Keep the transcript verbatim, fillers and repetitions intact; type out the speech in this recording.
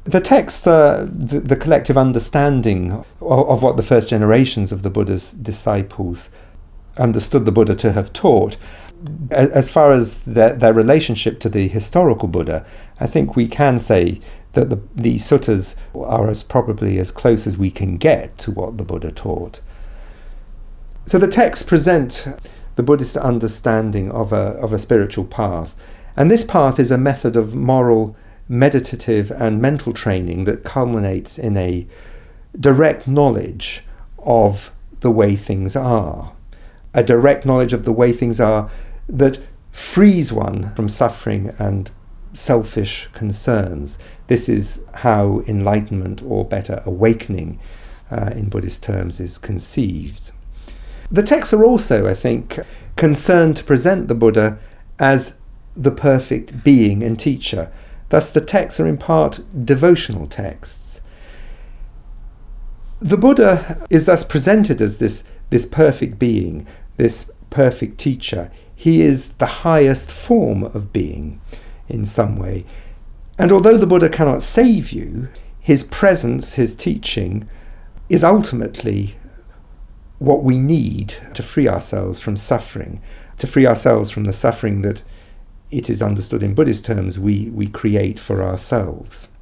The text, uh, the, the collective understanding of, of what the first generations of the Buddha's disciples understood the Buddha to have taught, as far as their, their relationship to the historical Buddha, I think we can say that the, the suttas are as probably as close as we can get to what the Buddha taught. So the texts present the Buddhist understanding of a, of a spiritual path, and this path is a method of moral, meditative and mental training that culminates in a direct knowledge of the way things are. A direct knowledge of the way things are that frees one from suffering and selfish concerns. This is how enlightenment, or better, awakening uh, in Buddhist terms, is conceived. The texts are also, I think, concerned to present the Buddha as the perfect being and teacher. Thus, the texts are in part devotional texts. The Buddha is thus presented as this, this perfect being, this perfect teacher. He is the highest form of being in some way. And although the Buddha cannot save you, his presence, his teaching, is ultimately what we need to free ourselves from suffering, to free ourselves from the suffering that, it is understood in Buddhist terms, we, we create for ourselves.